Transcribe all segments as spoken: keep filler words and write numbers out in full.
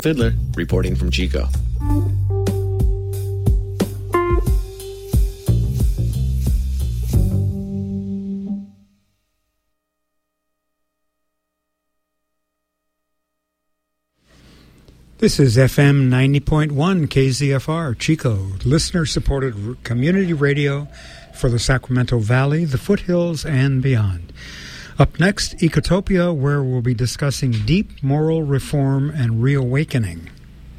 Fiddler, reporting from Chico. This is F M ninety point one K Z F R, Chico, listener-supported community radio for the Sacramento Valley, the foothills, and beyond. Up next, Ecotopia, where we'll be discussing deep moral reform and reawakening.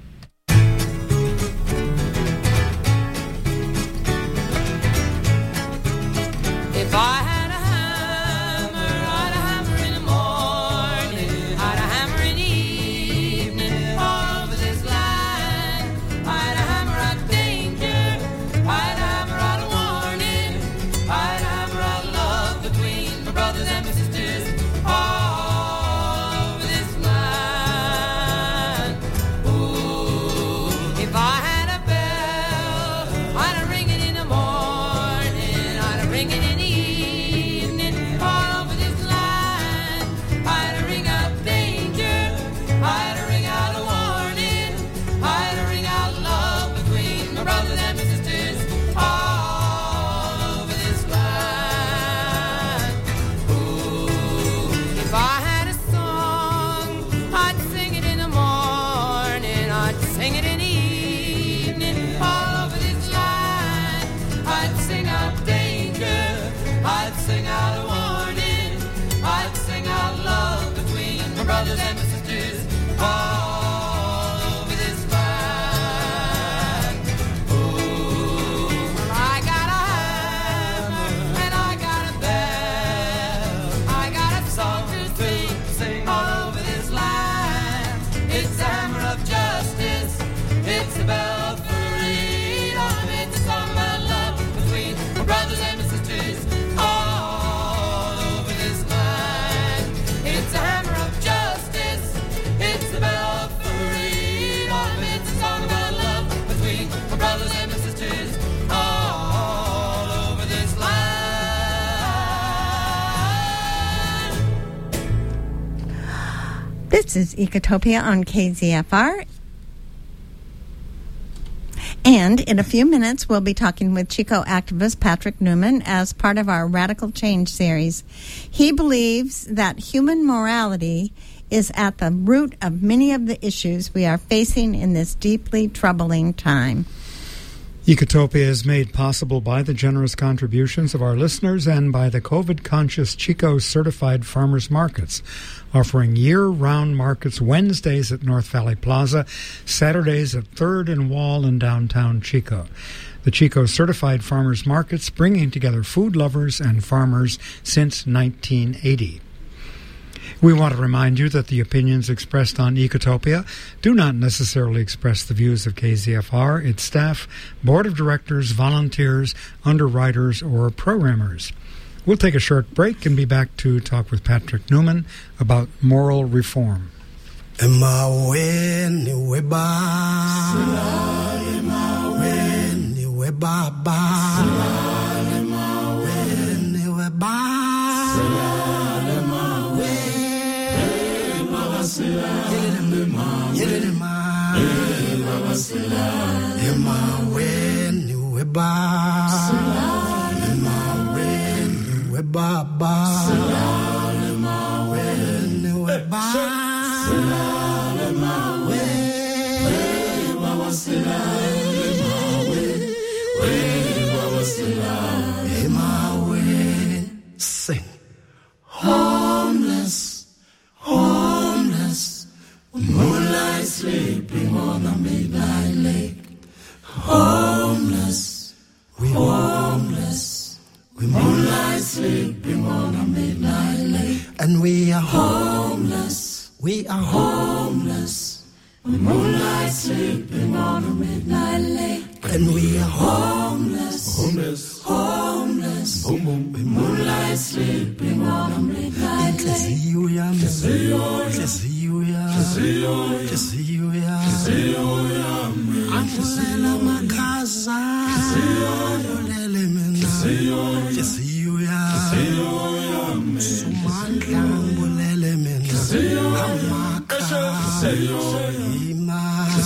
If I had a hammer, I'd a hammer in the morning, I'd a hammer in the evening, all over this land. I'd a hammer out danger, I'd a hammer out a warning, I'd a hammer out love between my brothers and my sisters, all over this land. Ooh, if I had a bell, I'd a ring it in the morning, I'd a ring it in the evening, all over this land. I'd a ring out danger, I'd a ring out a warning, I'd a ring out love between my brothers and my sisters, all over this land. Ooh, if I had a song, I'd sing it in the morning, I'd sing it in the evening, all over this land. I'd sing out danger, I'd sing out a warning, I'd sing out love between my brothers and my sisters, all over this land. Ooh, I got a hammer and I got a bell, I got a song to sing, sing all over this land. It's a hammer of justice, it's a bell of freedom, it's a song about love between my brothers and my sisters, all over this land. It's a hammer of justice, it's a bell of freedom, it's a song about love between my brothers and my sisters, all over this land. This is Ecotopia on K Z F R. And in a few minutes, we'll be talking with Chico activist Patrick Newman as part of our Radical Change series. He believes that human morality is at the root of many of the issues we are facing in this deeply troubling time. Ecotopia is made possible by the generous contributions of our listeners and by the COVID-conscious Chico Certified Farmers Markets, offering year-round markets Wednesdays at North Valley Plaza, Saturdays at third and Wall in downtown Chico. The Chico Certified Farmers Markets bringing together food lovers and farmers since nineteen eighty. We want to remind you that the opinions expressed on Ecotopia do not necessarily express the views of K Z F R, its staff, board of directors, volunteers, underwriters, or programmers. We'll take a short break and be back to talk with Patrick Newman about moral reform. Sing. Homeless, homeless, moonlight sleeping on a midnight lake. Homeless, we homeless, we moonlight sleeping on a midnight lake. And we are homeless, we are homeless, we moonlight sleeping on a midnight lake. And we are homeless, homeless, homeless, boom, boom, we moonlight sleeping on a midnight lake. Hallelujah, hallelujah, hallelujah, hallelujah. Angulela makaza, yolele mina, hallelujah, sumandla ngulele mina, amaka, ima.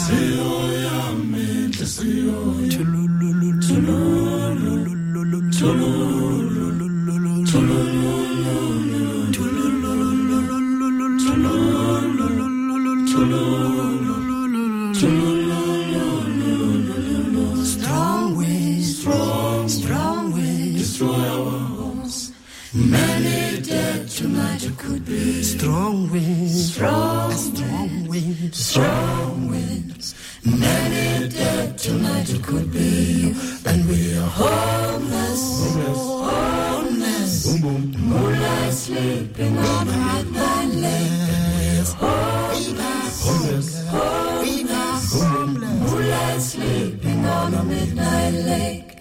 Strong winds, strong, strong winds, destroy our homes. Many dead tonight it could be. Strong winds, strong, strong winds, strong winds. Many dead tonight it could be. And we are homeless, homeless, boom, boom. Moonlight sleeping on a midnight lake. Homeless, homeless, homeless, homeless. Moonlight sleeping on a midnight lake.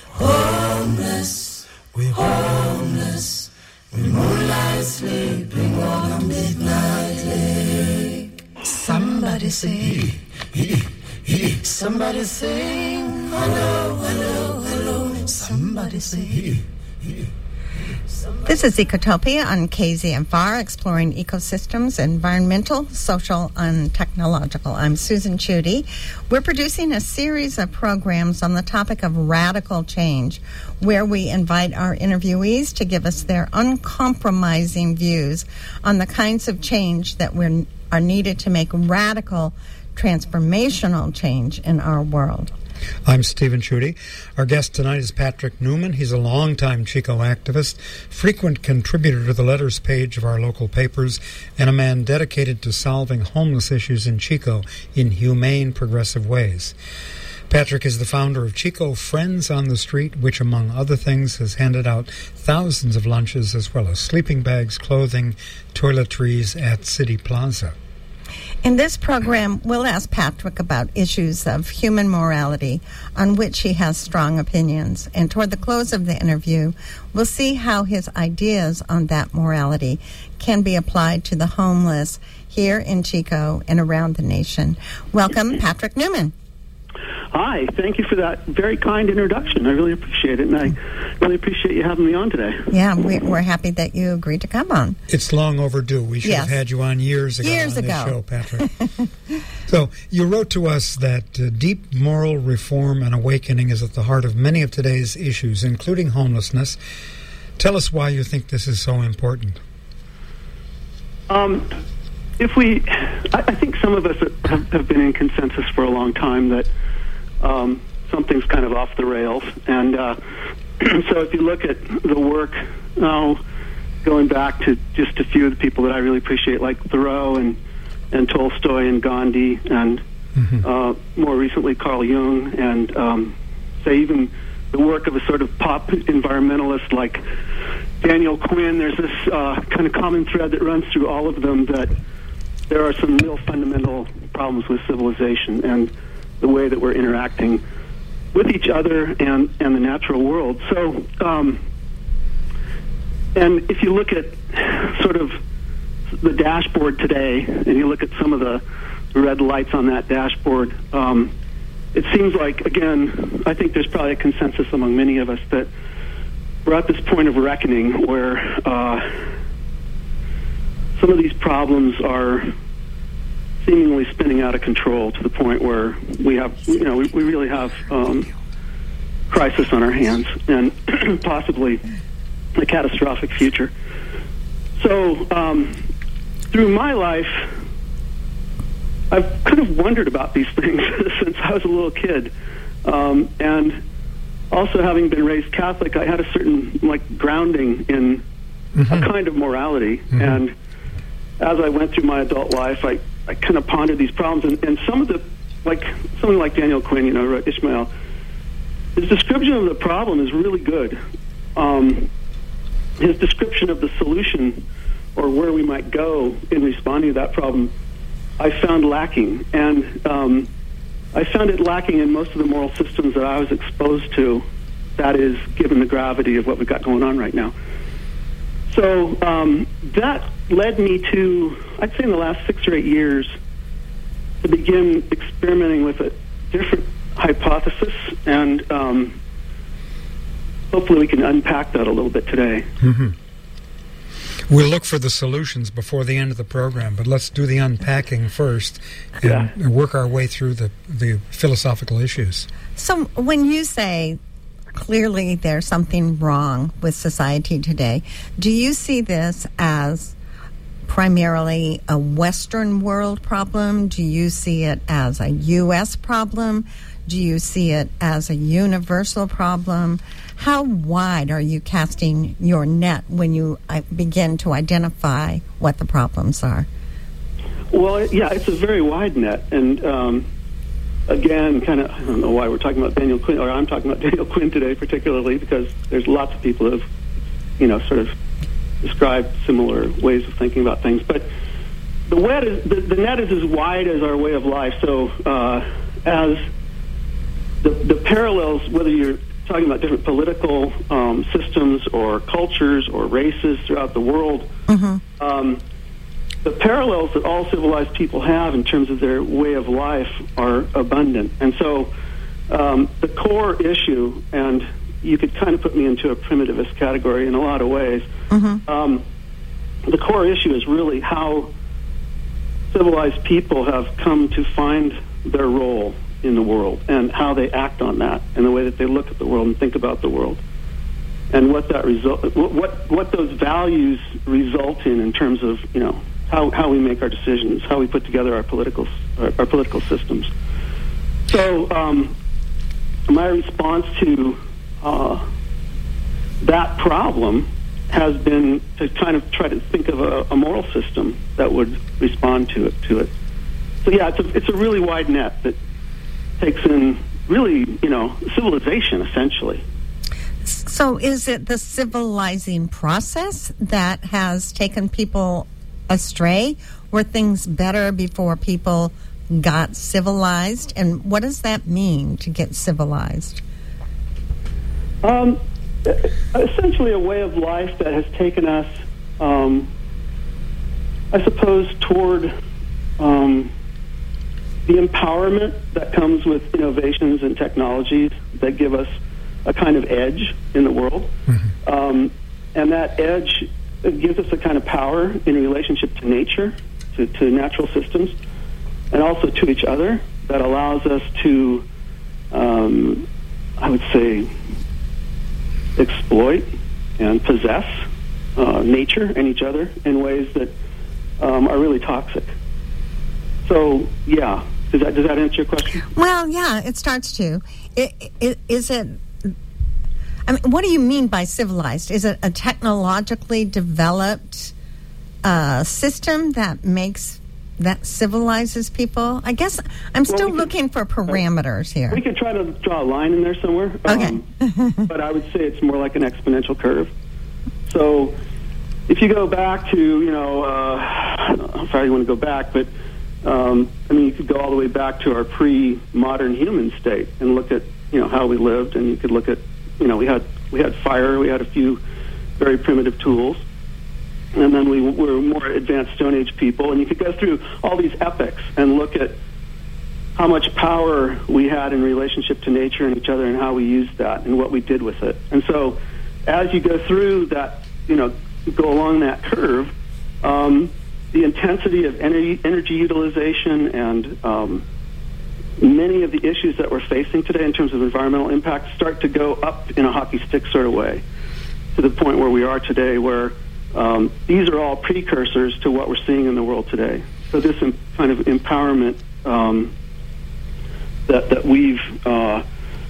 Homeless, we're homeless. We're moonlight sleeping on a midnight lake. Somebody sing, somebody sing, hello, hello, hello. Somebody sing. This is Ecotopia on K Z F R, exploring ecosystems, environmental, social, and technological. I'm Susan Chudy. We're producing a series of programs on the topic of radical change, where we invite our interviewees to give us their uncompromising views on the kinds of change that we're, are needed to make radical, transformational change in our world. I'm Stephen Chudy. Our guest tonight is Patrick Newman. He's a longtime Chico activist, frequent contributor to the letters page of our local papers, and a man dedicated to solving homeless issues in Chico in humane, progressive ways. Patrick is the founder of Chico Friends on the Street, which, among other things, has handed out thousands of lunches as well as sleeping bags, clothing, toiletries at City Plaza. In this program, we'll ask Patrick about issues of human morality on which he has strong opinions. And toward the close of the interview, we'll see how his ideas on that morality can be applied to the homeless here in Chico and around the nation. Welcome, Patrick Newman. Hi, thank you for that very kind introduction. I really appreciate it, and I really appreciate you having me on today. Yeah, we, we're happy that you agreed to come on. It's long overdue. We should Yes. have had you on years ago Years on ago. this show, Patrick. So you wrote to us that uh, deep moral reform and awakening is at the heart of many of today's issues, including homelessness. Tell us why you think this is so important. Um, if we, I, I think some of us have, have been in consensus for a long time that um, something's kind of off the rails. And uh, so if you look at the work, now going back to just a few of the people that I really appreciate, like Thoreau and, and Tolstoy and Gandhi, and Mm-hmm. uh, more recently Carl Jung, and um, say even the work of a sort of pop environmentalist like Daniel Quinn, there's this uh, kind of common thread that runs through all of them, that there are some real fundamental problems with civilization and the way that we're interacting with each other and, and the natural world. So, um, and if you look at sort of the dashboard today, and you look at some of the red lights on that dashboard, um, it seems like, again, I think there's probably a consensus among many of us that we're at this point of reckoning where uh, some of these problems are seemingly spinning out of control to the point where we have, you know, we, we really have um, crisis on our hands and possibly a catastrophic future. So um, through my life, I've kind of wondered about these things since I was a little kid. Um, and also having been raised Catholic, I had a certain, like, grounding in mm-hmm. a kind of morality. Mm-hmm. And as I went through my adult life, I, I kind of pondered these problems. And, and some of the, like, someone like Daniel Quinn, you know, wrote Ishmael, his description of the problem is really good. Um, his description of the solution or where we might go in responding to that problem, I found lacking. And um, I found it lacking in most of the moral systems that I was exposed to, that is, given the gravity of what we've got going on right now. So um, that led me to, I'd say in the last six or eight years, to begin experimenting with a different hypothesis, and um, hopefully we can unpack that a little bit today. Mm-hmm. We'll look for the solutions before the end of the program, but let's do the unpacking first and Yeah. work our way through the, the philosophical issues. So when you say clearly there's something wrong with society today, do you see this as primarily a Western world problem? Do you see it as a U S problem? Do you see it as a universal problem? How wide are you casting your net when you uh, begin to identify what the problems are? Well, yeah, it's a very wide net, and um, again, kind of, I don't know why we're talking about Daniel Quinn, or I'm talking about Daniel Quinn today particularly, because there's lots of people who have, you know, sort of described similar ways of thinking about things. But the, wet is, the, the net is as wide as our way of life. So uh, as the, the parallels, whether you're talking about different political um, systems or cultures or races throughout the world, Mm-hmm. um, the parallels that all civilized people have in terms of their way of life are abundant. And so um, the core issue, and you could kind of put me into a primitivist category in a lot of ways, Mm-hmm. um, the core issue is really how civilized people have come to find their role in the world and how they act on that and the way that they look at the world and think about the world, and what that result, what what those values result in in terms of, you know, how, how we make our decisions, how we put together our political our, our political systems. So um, my response to uh, that problem has been to kind of try to think of a, a moral system that would respond to it. To it. So yeah, it's a, it's a really wide net that takes in really, you know, civilization essentially. So is it the civilizing process that has taken people astray? Were things better before people got civilized? And what does that mean, to get civilized? Um, essentially a way of life that has taken us, um, I suppose, toward um, the empowerment that comes with innovations and technologies that give us a kind of edge in the world. Mm-hmm. Um, and that edge gives us a kind of power in relationship to nature, to, to natural systems, and also to each other that allows us to, um, I would say, exploit and possess uh, nature and each other in ways that um, are really toxic. So, yeah, does that does that answer your question? Well, yeah, it starts to. It, it, is it? I mean, what do you mean by civilized? Is it a technologically developed uh, system that makes that civilizes people? I guess I'm still well, we looking could, for parameters here. We could try to draw a line in there somewhere. Okay. Um, but I would say it's more like an exponential curve. So if you go back to, you know, uh, how far you want to go back, but um, I mean, you could go all the way back to our pre-modern human state and look at, you know, how we lived, and you could look at, you know, we had we had fire, we had a few very primitive tools, and then we were more advanced Stone Age people, and you could go through all these epochs and look at how much power we had in relationship to nature and each other, and how we used that and what we did with it. And so as you go through that, you know, go along that curve, um, the intensity of energy, energy utilization and um, many of the issues that we're facing today in terms of environmental impact start to go up in a hockey stick sort of way to the point where we are today, where um, these are all precursors to what we're seeing in the world today. So this im- kind of empowerment um, that, that we've uh,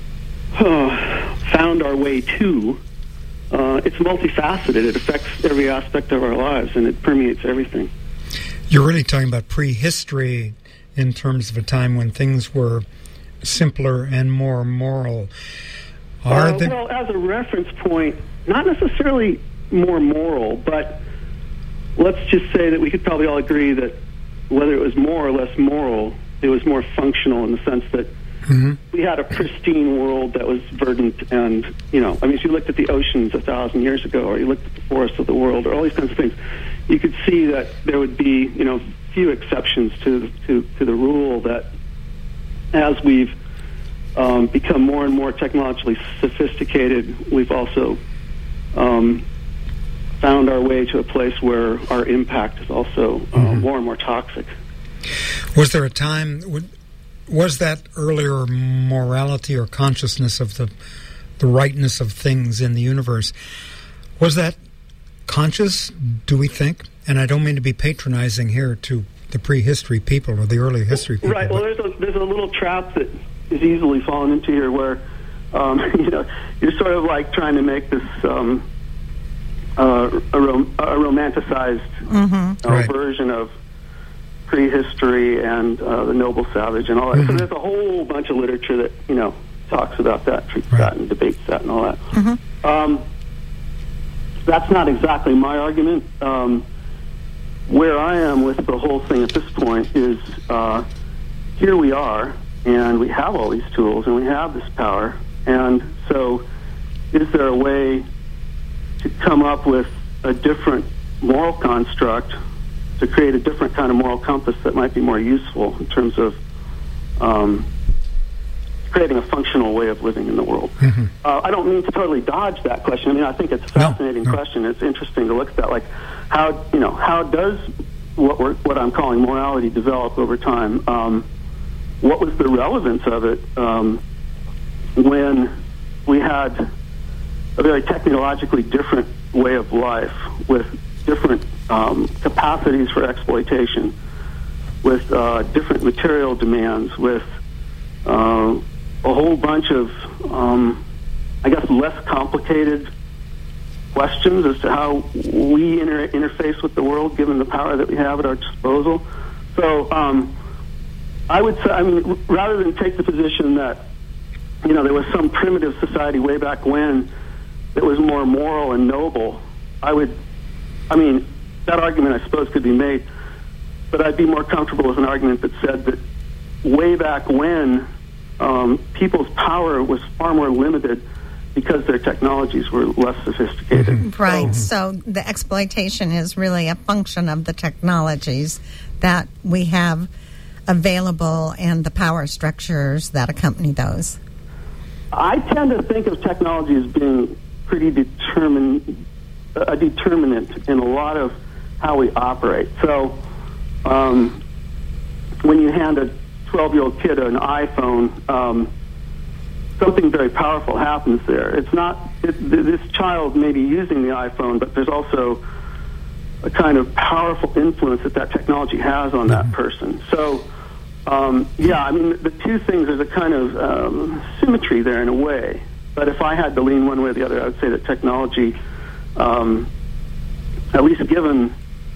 uh, found our way to, uh, it's multifaceted. It affects every aspect of our lives, and it permeates everything. You're really talking about prehistory in terms of a time when things were simpler and more moral. Are uh, there... Well, as a reference point, not necessarily more moral, but let's just say that we could probably all agree that whether it was more or less moral, it was more functional in the sense that mm-hmm. we had a pristine world that was verdant and, you know, I mean, if you looked at the oceans a thousand years ago, or you looked at the forests of the world, or all these kinds of things, you could see that there would be, you know, few exceptions to to, to the rule that as we've um, become more and more technologically sophisticated, we've also um, found our way to a place where our impact is also uh, Mm-hmm. more and more toxic. Was there a time, would- was that earlier morality or consciousness of the the rightness of things in the universe, was that conscious, do we think? And I don't mean to be patronizing here to the prehistory people or the early history people. Right. Well, but- there's a there's a little trap that is easily fallen into here, where um, you know you're sort of like trying to make this um, uh, a, rom- a romanticized Mm-hmm. uh, Right. version of prehistory and uh, the noble savage and all that. Mhm. So there's a whole bunch of literature that you know talks about that, treats Right. that, and debates that, and all that. Mm-hmm. Um, that's not exactly my argument. Um, where I am with the whole thing at this point is uh, here we are, and we have all these tools, and we have this power. And so is there a way to come up with a different moral construct to create a different kind of moral compass that might be more useful in terms of um, creating a functional way of living in the world? Mhm. Uh, I don't mean to totally dodge that question. I mean, I think it's a No, fascinating no. question. It's interesting to look at that. Like, how you know how does what we're, what I'm calling morality develop over time? Um, what was the relevance of it um, when we had a very technologically different way of life with different um, capacities for exploitation, with uh, different material demands, with uh, a whole bunch of, um, I guess, less complicated questions as to how we inter- interface with the world, given the power that we have at our disposal. So um, I would say, I mean, rather than take the position that, you know, there was some primitive society way back when that was more moral and noble, I would, I mean, that argument I suppose could be made, but I'd be more comfortable with an argument that said that way back when um, people's power was far more limited because their technologies were less sophisticated. Right. So the exploitation is really a function of the technologies that we have available and the power structures that accompany those. I tend to think of technology as being pretty determined, a determinant in a lot of how we operate. So um, when you hand a twelve-year-old kid an iPhone, um, something very powerful happens there. It's not, it, this child may be using the iPhone, but there's also a kind of powerful influence that that technology has on that person. So, um, yeah, I mean, the two things, there's a kind of um, symmetry there in a way. But if I had to lean one way or the other, I would say that technology, um, at least given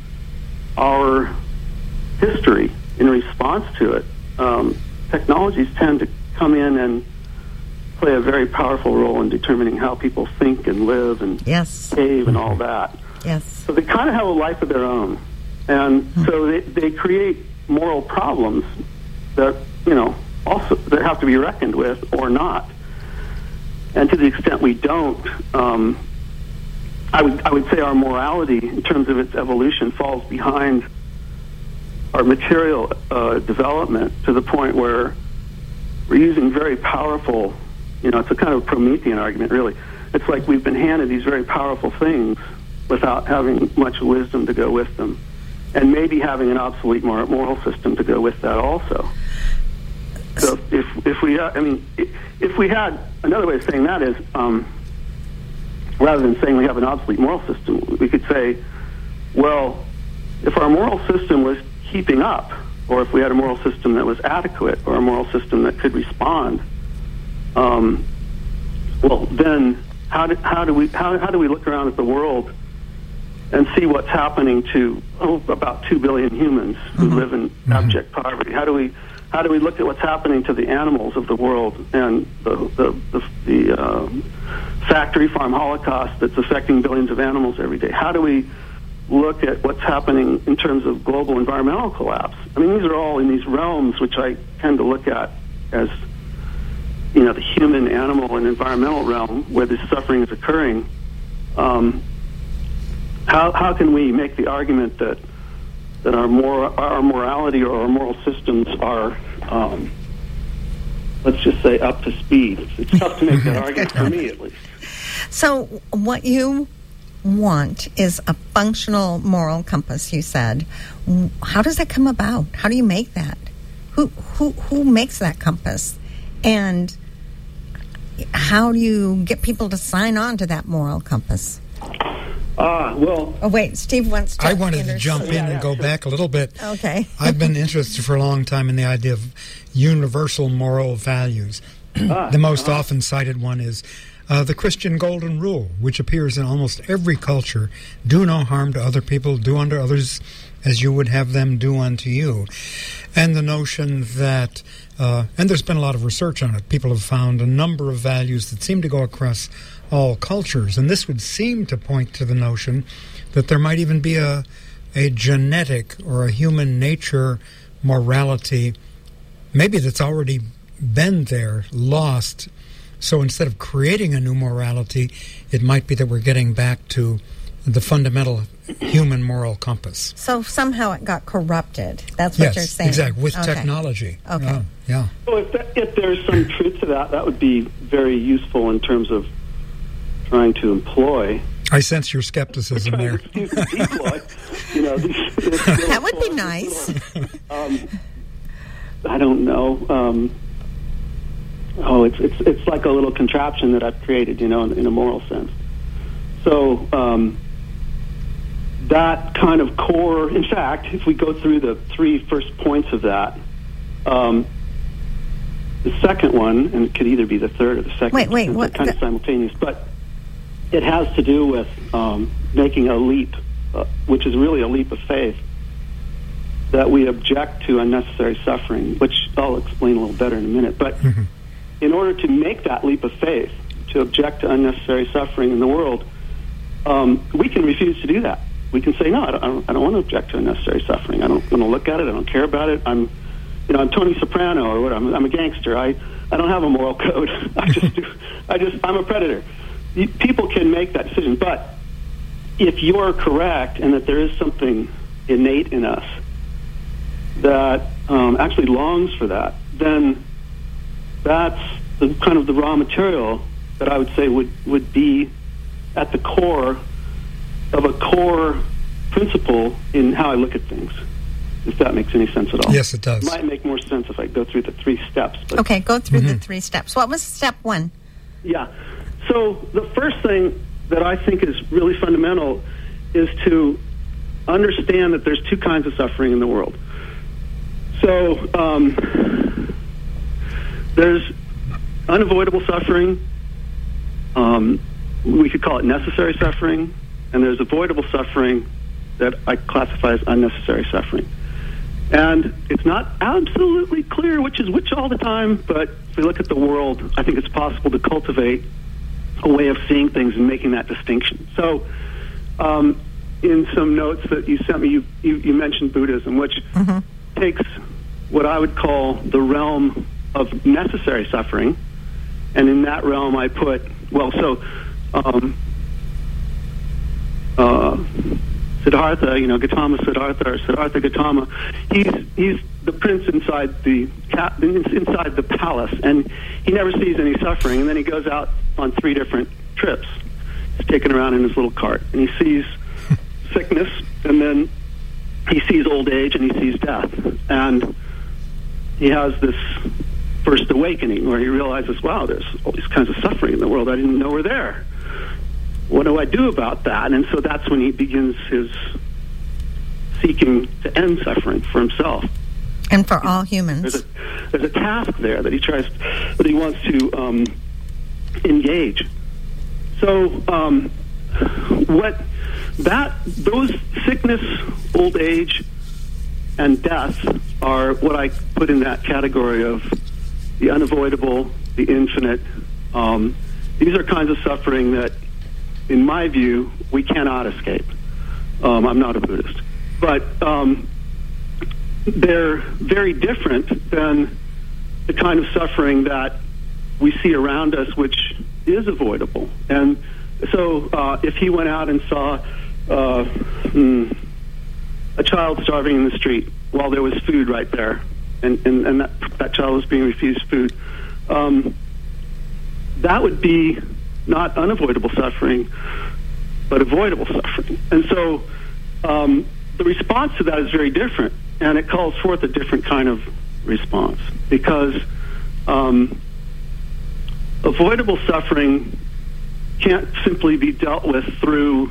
our history in response to it, um, technologies tend to come in and play a very powerful role in determining how people think and live and Yes. behave and all that. Yes. So they kind of have a life of their own. And so they, they create moral problems that, you know, also that have to be reckoned with or not. And to the extent we don't, um, I would I would say our morality, in terms of its evolution, falls behind our material uh, development to the point where we're using very powerful, you know, it's a kind of Promethean argument, really. It's like we've been handed these very powerful things without having much wisdom to go with them, and maybe having an obsolete mor- moral system to go with that also. So if if we, uh, I mean, if we had, another way of saying that is, um, rather than saying we have an obsolete moral system, we could say, well, if our moral system was keeping up, or if we had a moral system that was adequate, or a moral system that could respond, um, well, then how do, how do we how, how do we look around at the world and see what's happening to oh, about two billion humans who Mm-hmm. live in abject poverty? How do we how do we look at what's happening to the animals of the world and the the the, the uh, factory farm holocaust that's affecting billions of animals every day? How do we look at what's happening in terms of global environmental collapse? I mean, these are all in these realms which I tend to look at as, you know, the human, animal, and environmental realm where this suffering is occurring. Um, how how can we make the argument that that our mor- our morality or our moral systems are, um, let's just say, up to speed? It's, it's tough to make that argument for me, at least. So what you want is a functional moral compass, you said. How does that come about? How do you make that? Who who who makes that compass? And how do you get people to sign on to that moral compass? Ah, well... Oh, wait, Steve wants to... I wanted to jump in Yeah, yeah, and go sure. back a little bit. Okay. I've been interested for a long time in the idea of universal moral values. Ah, The most uh-huh. often cited one is uh, the Christian Golden Rule, which appears in almost every culture. Do no harm to other people, do unto others as you would have them do unto you. And the notion that, uh, and there's been a lot of research on it, people have found a number of values that seem to go across all cultures. And this would seem to point to the notion that there might even be a, a genetic or a human nature morality, maybe that's already been there, lost. So instead of creating a new morality, it might be that we're getting back to the fundamental human moral compass. So somehow it got corrupted. That's what Yes, you're saying. exactly, with Okay. technology. Okay. Yeah, yeah. So if, that, if there's some truth to that, that would be very useful in terms of trying to employ. I sense your skepticism there. Excuse me, deploy. You know, these, these That would be nice. um, I don't know. Um, oh, it's it's it's like a little contraption that I've created, you know, in, in a moral sense. So um, that kind of core. In fact, if we go through the three first points of that, um, the second one, and it could either be the third or the second. Wait, wait, they're what- kind the- of simultaneous, but it has to do with um, making a leap, uh, which is really a leap of faith, that we object to unnecessary suffering, which I'll explain a little better in a minute. But Mhm. in order to make that leap of faith, to object to unnecessary suffering in the world, um, we can refuse to do that. We can say, no, I don't, I don't, I don't want to object to unnecessary suffering. I don't want to look at it. I don't care about it. I'm, you know, I'm Tony Soprano or what? I'm, I'm a gangster. I, I don't have a moral code. I just do. I just, I'm a predator. You, people can make that decision, but if you're correct and that there is something innate in us that um, actually longs for that, then that's the kind of the raw material that I would say would, would be at the core of a core principle in how I look at things, if that makes any sense at all. Yes, it does. It might make more sense if I go through the three steps. But Okay, go through the Mhm. three steps. What was step one? Yeah. So the first thing that I think is really fundamental is to understand that there's two kinds of suffering in the world. So um, there's unavoidable suffering. Um, we could call it necessary suffering. And there's avoidable suffering that I classify as unnecessary suffering. And it's not absolutely clear which is which all the time, but if we look at the world, I think it's possible to cultivate a way of seeing things and making that distinction. So um, in some notes that you sent me, you, you, you mentioned Buddhism, which Mm-hmm. takes what I would call the realm of necessary suffering. And in that realm I put, well, so um, uh, Siddhartha, you know, Gautama Siddhartha or Siddhartha Gautama, he's he's the prince inside the ca- inside the palace, and he never sees any suffering. And then he goes out on three different trips. He's taken around in his little cart, and he sees sickness, and then he sees old age, and he sees death, and he has this first awakening where he realizes, wow, there's all these kinds of suffering in the world I didn't know were there. What do I do about that? And so that's when he begins his seeking to end suffering for himself. And for all There's humans. a, there's a task there that he tries, that he wants to um, engage. So, um, what that those sickness, old age, and death are what I put in that category of the unavoidable, the infinite. Um, these are kinds of suffering that, in my view, we cannot escape. Um, I'm not a Buddhist, but um, they're very different than the kind of suffering that we see around us, which is avoidable. And so uh, if he went out and saw uh, mm, a child starving in the street while there was food right there, and, and, and that, that child was being refused food, um, that would be not unavoidable suffering, but avoidable suffering. And so um, the response to that is very different, and it calls forth a different kind of response, because um, avoidable suffering can't simply be dealt with through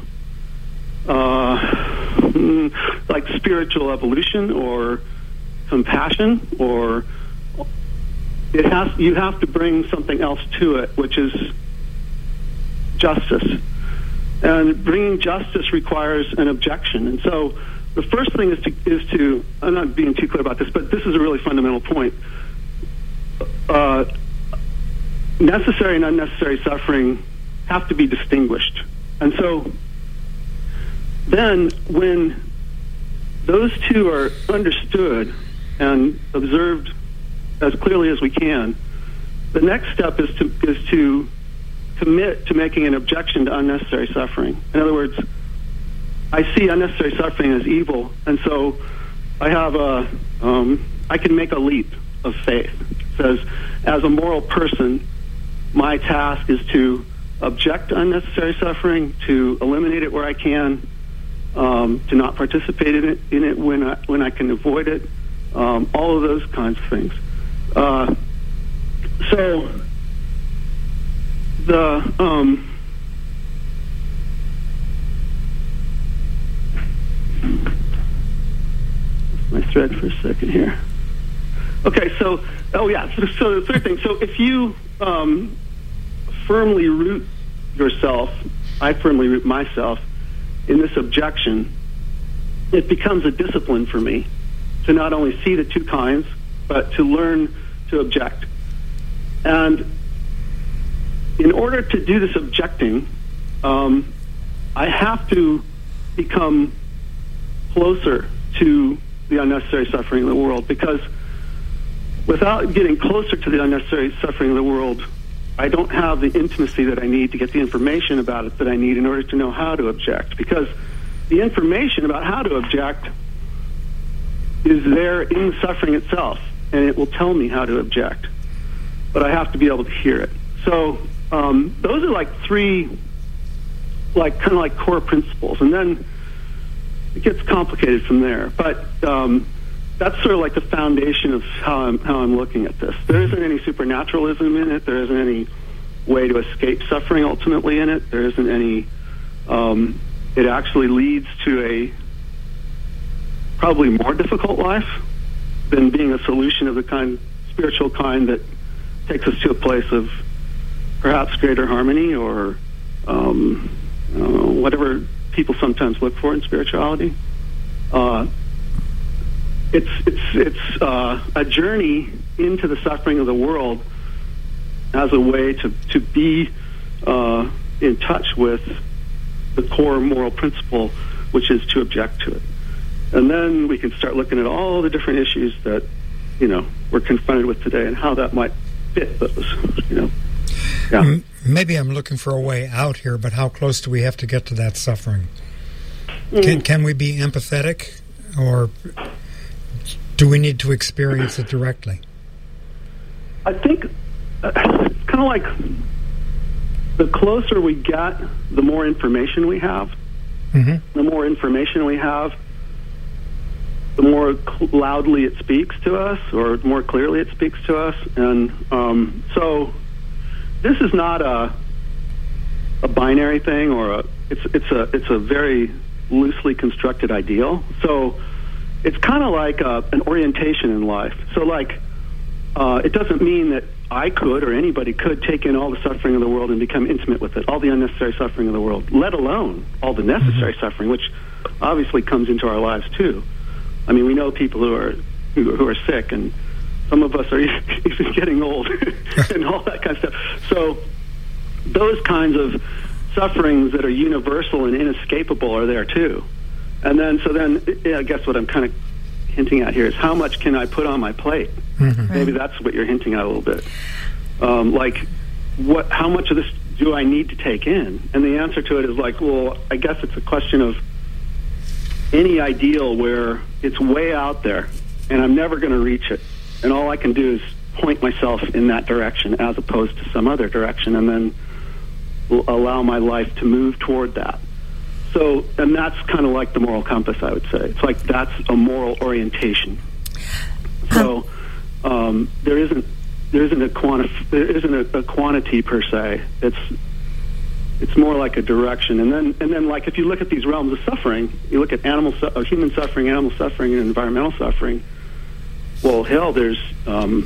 uh, like spiritual evolution or compassion, or it has you have to bring something else to it, which is justice. And bringing justice requires an objection. And so the first thing is to is to I'm not being too clear about this, but this is a really fundamental point. Uh, necessary and unnecessary suffering have to be distinguished. And so then when those two are understood and observed as clearly as we can, the next step is to is to commit to making an objection to unnecessary suffering. In other words, I see unnecessary suffering as evil, and so I have a um, I can make a leap of faith. It says, as a moral person, my task is to object to unnecessary suffering, to eliminate it where I can, um, to not participate in it, in it when I, when I can avoid it, um, all of those kinds of things. Uh, so the um, my thread for a second here. Okay, so oh yeah, so, so the third thing. So if you um, firmly root yourself, I firmly root myself in this objection, it becomes a discipline for me to not only see the two kinds, but to learn to object. And in order to do this objecting, um, I have to become closer to the unnecessary suffering in the world, because without getting closer to the unnecessary suffering in the world, I don't have the intimacy that I need to get the information about it that I need in order to know how to object. Because the information about how to object is there in the suffering itself, and it will tell me how to object. But I have to be able to hear it. So um, those are like three, like kind of like core principles, and then it gets complicated from there. But um, that's sort of like the foundation of how I'm how I'm looking at this. There isn't any supernaturalism in it. There isn't any way to escape suffering ultimately in it. There isn't any. Um, it actually leads to a probably more difficult life than being a solution of the kind, spiritual kind, that takes us to a place of perhaps greater harmony, or um, I don't know, whatever people sometimes look for in spirituality. Uh, it's it's it's uh, a journey into the suffering of the world as a way to to be uh, in touch with the core moral principle, which is to object to it. And then we can start looking at all the different issues that, you know, we're confronted with today and how that might fit those, you know. Yeah. Maybe I'm looking for a way out here, but how close do we have to get to that suffering? Mm. Can can we be empathetic, or do we need to experience it directly? I think uh, it's kind of like the closer we get, the more information we have. Mm-hmm. The more information we have, the more cl- loudly it speaks to us, or more clearly it speaks to us. And um, so this is not a a binary thing, or a it's it's a it's a very loosely constructed ideal. So it's kind of like a, an orientation in life. So like uh, it doesn't mean that I could or anybody could take in all the suffering of the world and become intimate with it, all the unnecessary suffering of the world, let alone all the necessary mm-hmm. suffering, which obviously comes into our lives too. I mean, we know people who are who, who are sick, and some of us are even getting old and all that kind of stuff. So those kinds of sufferings that are universal and inescapable are there too. And then, so then, yeah, I guess what I'm kind of hinting at here is how much can I put on my plate? Mm-hmm. Maybe that's what you're hinting at a little bit. Um, like, what? How much of this do I need to take in? And the answer to it is like, well, I guess it's a question of any ideal where it's way out there and I'm never going to reach it, and all I can do is point myself in that direction as opposed to some other direction, and then allow my life to move toward that. so, and that's kind of like the moral compass, I would say. It's like that's a moral orientation. So um, there isn't there isn't a quanti- there isn't a, a quantity per se. It's it's more like a direction. And then and then like if you look at these realms of suffering, you look at animal su- uh, human suffering, animal suffering, and environmental suffering. Well, hell, there's um,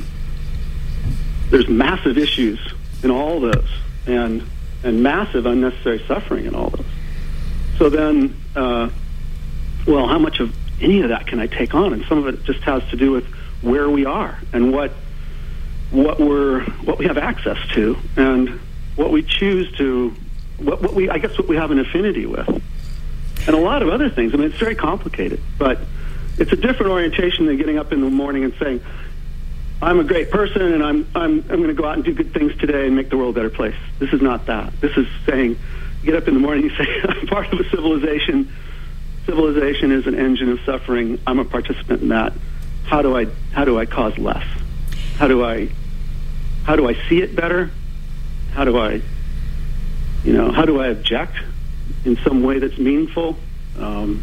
there's massive issues in all those, and and massive unnecessary suffering in all those. So then, uh, well, how much of any of that can I take on? And some of it just has to do with where we are and what what we're what we have access to and what we choose to what, what we I guess what we have an affinity with, and a lot of other things. I mean, it's very complicated, but it's a different orientation than getting up in the morning and saying, I'm a great person and I'm I'm I'm going to go out and do good things today and make the world a better place. This is not that. This is saying, you get up in the morning and you say, I'm part of a civilization. Civilization is an engine of suffering. I'm a participant in that. How do I how do I cause less? How do I how do I see it better? How do I you know how do I object in some way that's meaningful? Um,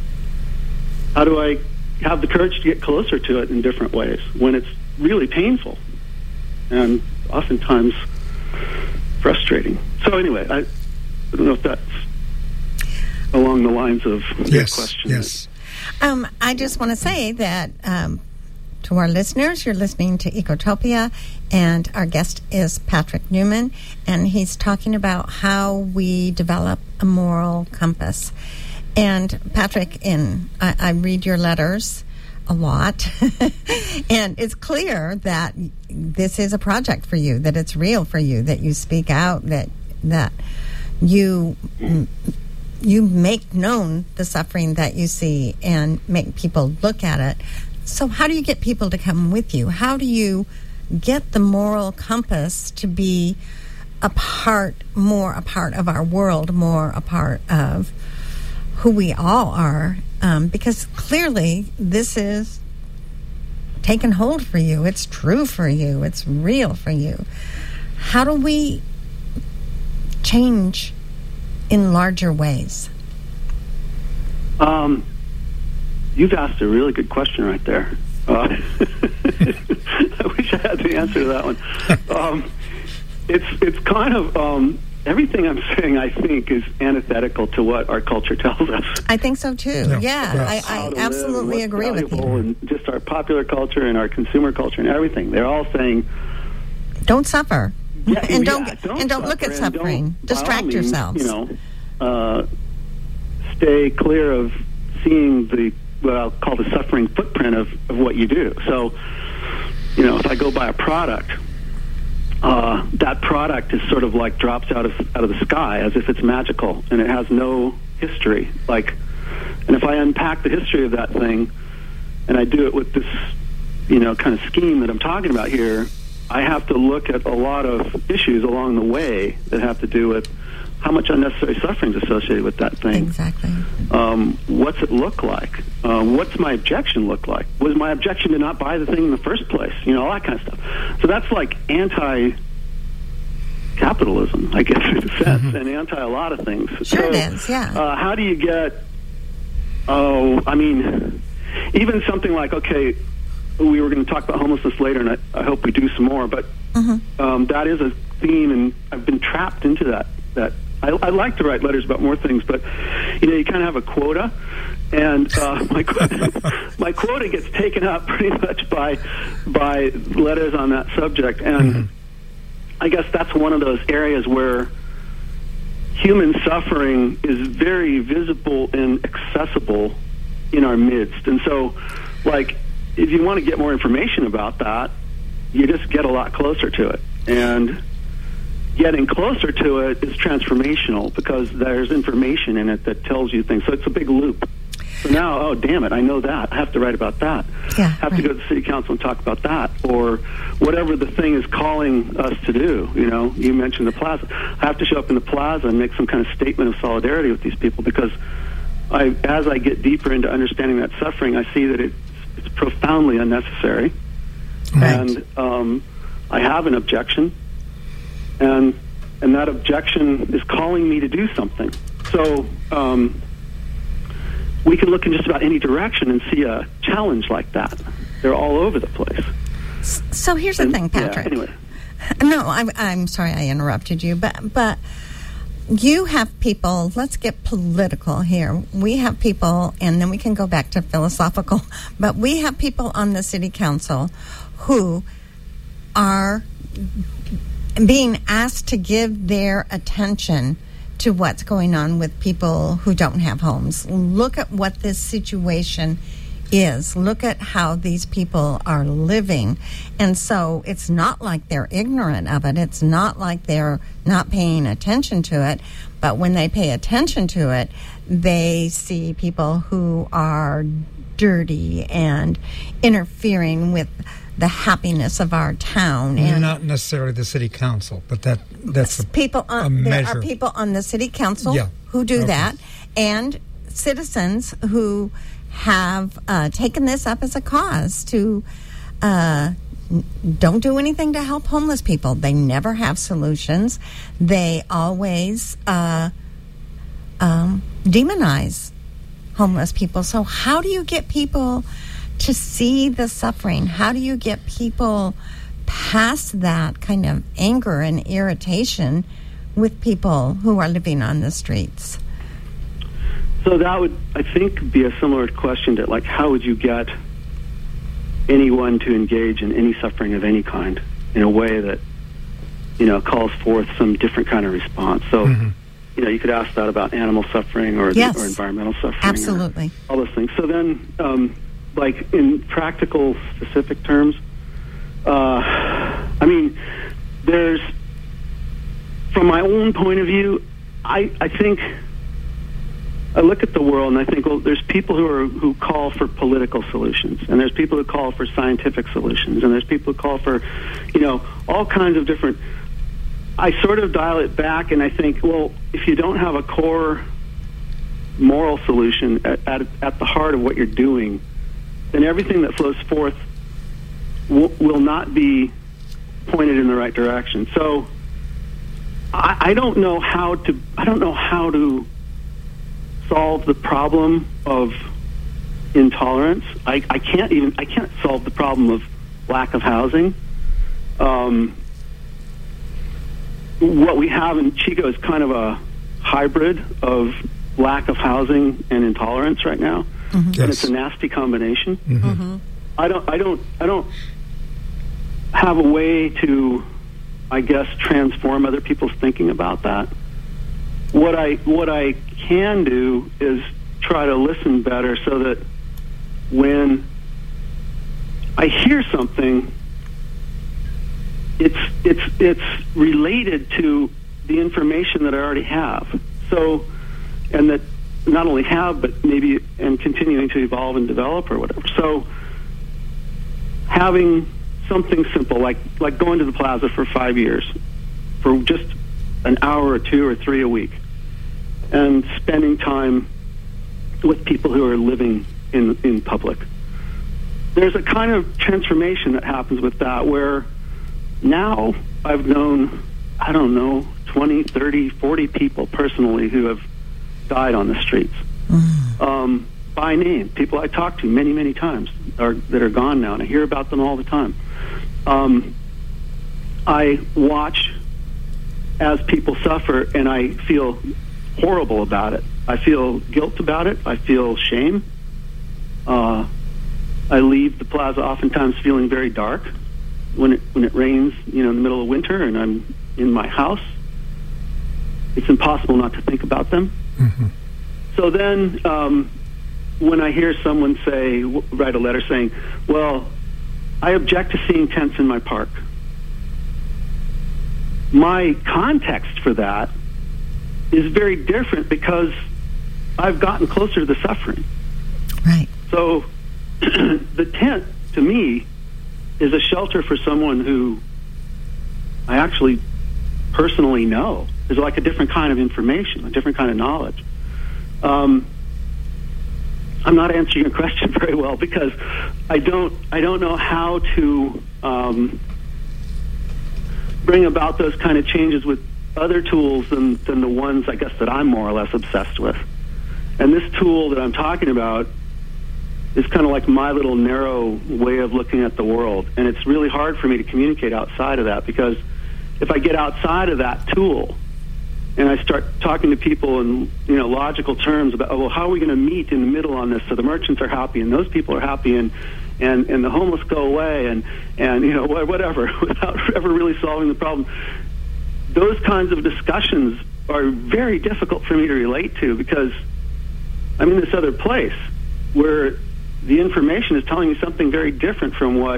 how do I have the courage to get closer to it in different ways when it's really painful and oftentimes frustrating? So anyway, I, I don't know if that's along the lines of yes, your question. Yes. Um, I just want to say that um, to our listeners, you're listening to Ecotopia, and our guest is Patrick Newman, and he's talking about how we develop a moral compass. And Patrick, in I, I read your letters a lot, and it's clear that this is a project for you, that it's real for you, that you speak out, that that you you make known the suffering that you see and make people look at it. So how do you get people to come with you? How do you get the moral compass to be a part, more a part of our world, more a part of who we all are? Um, because clearly this is taken hold for you. It's true for you. It's real for you. How do we change in larger ways? Um, you've asked a really good question right there. Uh, I wish I had the answer to that one. Um, it's it's kind of um, everything I'm saying, I think, is antithetical to what our culture tells us. I think so too. Yeah. Yeah, Yes. I, How I to absolutely live, agree what's with you. valuable, and just our popular culture and our consumer culture and everything. They're all saying, Don't suffer, yeah, and yeah, don't, don't and don't look at suffer, and suffering. don't, by all Distract means, yourselves. You know, uh, stay clear of seeing the what I'll call the suffering footprint of, of what you do. So, you know, if I go buy a product, uh, that product is sort of like drops out of out of the sky as if it's magical, and it has no history. Like, and if I unpack the history of that thing, and I do it with this, you know, kind of scheme that I'm talking about here, I have to look at a lot of issues along the way that have to do with how much unnecessary suffering is associated with that thing. Exactly. Um, what's it look like? Uh, what's my objection look like? Was my objection to not buy the thing in the first place? You know, all that kind of stuff. So that's like anti-capitalism, I guess, in a sense, Mm-hmm. and anti a lot of things. Sure so, it is, yeah. Uh, how do you get, oh, I mean, even something like, okay, we were going to talk about homelessness later, and I, I hope we do some more, but Mm-hmm. um, that is a theme, and I've been trapped into that. that I, I like to write letters about more things, but you know, you kind of have a quota, and uh, my quota, my quota gets taken up pretty much by by letters on that subject, and Mm-hmm. I guess that's one of those areas where human suffering is very visible and accessible in our midst, and so, like, if you want to get more information about that, you just get a lot closer to it, and getting closer to it is transformational because there's information in it that tells you things. So it's a big loop. So now, oh, damn it, I know that. I have to write about that. Yeah, I have right. to go to the city council and talk about that, or whatever the thing is calling us to do. You know, you mentioned the plaza. I have to show up in the plaza and make some kind of statement of solidarity with these people because I, as I get deeper into understanding that suffering, I see that it's, it's profoundly unnecessary. Right. And um, I have an objection, and and that objection is calling me to do something. So um, we can look in just about any direction and see a challenge like that. They're all over the place. So here's the And- thing, yeah, Patrick. anyway. No, I'm, I'm sorry I interrupted you, but but you have people, let's get political here. We have people, and then we can go back to philosophical, but we have people on the city council who are being asked to give their attention to what's going on with people who don't have homes. Look at what this situation is. Look at how these people are living. And so it's not like they're ignorant of it. It's not like they're not paying attention to it. But when they pay attention to it, they see people who are dirty and interfering with the happiness of our town. And Not necessarily the city council, but that that's a, people a on, there measure. are people on the city council Yeah. who do Okay. that, and citizens who have uh, taken this up as a cause to uh, n- don't do anything to help homeless people. They never have solutions. They always uh, um, demonize homeless people. So how do you get people to see the suffering? How do you get people past that kind of anger and irritation with people who are living on the streets? So that would, I think, be a similar question to, like, how would you get anyone to engage in any suffering of any kind in a way that, you know, calls forth some different kind of response? So, Mhm. you know, you could ask that about animal suffering or, Yes. or environmental suffering. or Absolutely. all those things. So then, um, like, in practical, specific terms, uh, I mean, there's, from my own point of view, I, I think... I look at the world and I think, well, there's people who are who call for political solutions, and there's people who call for scientific solutions, and there's people who call for, you know, all kinds of different. I sort of dial it back, and I think, well, if you don't have a core moral solution at at, at the heart of what you're doing, then everything that flows forth will, will not be pointed in the right direction. So, I, I don't know how to. I don't know how to. solve the problem of intolerance. I, I can't even I can't solve the problem of lack of housing. Um, what we have in Chico is kind of a hybrid of lack of housing and intolerance right now, Mm-hmm. and Yes. it's a nasty combination. Mhm. I don't I don't I don't have a way to, I guess, transform other people's thinking about that. What I what I can do is try to listen better so that when I hear something, it's it's it's related to the information that I already have. So, and that not only have, but maybe and continuing to evolve and develop or whatever. So, having something simple like like going to the plaza for five years, for just an hour or two or three a week, and spending time with people who are living in in public. There's a kind of transformation that happens with that where now I've known, I don't know, twenty, thirty, forty people personally who have died on the streets. Mm. Um, by name, people I talked to many, many times are, that are gone now, and I hear about them all the time. Um, I watch as people suffer, and I feel horrible about it. I feel guilt about it. I feel shame. Uh, I leave the plaza oftentimes feeling very dark when it when it rains, you know, in the middle of winter, and I'm in my house. It's impossible not to think about them. Mm-hmm. So then, um, when I hear someone say, w- write a letter saying, "Well, I object to seeing tents in my park," my context for that is very different because I've gotten closer to the suffering. Right. So the tent, to me, is a shelter for someone who I actually personally know. It's like a different kind of information, a different kind of knowledge. Um, I'm not answering your question very well because I don't I don't know how to um, bring about those kind of changes with other tools than, than the ones, I guess, that I'm more or less obsessed with. And this tool that I'm talking about is kind of like my little narrow way of looking at the world. And it's really hard for me to communicate outside of that, because if I get outside of that tool and I start talking to people in, you know, logical terms about, oh, well, how are we going to meet in the middle on this so the merchants are happy and those people are happy and and, and the homeless go away and, and, you know, whatever, without ever really solving the problem. Those kinds of discussions are very difficult for me to relate to, because I'm in this other place where the information is telling me something very different from what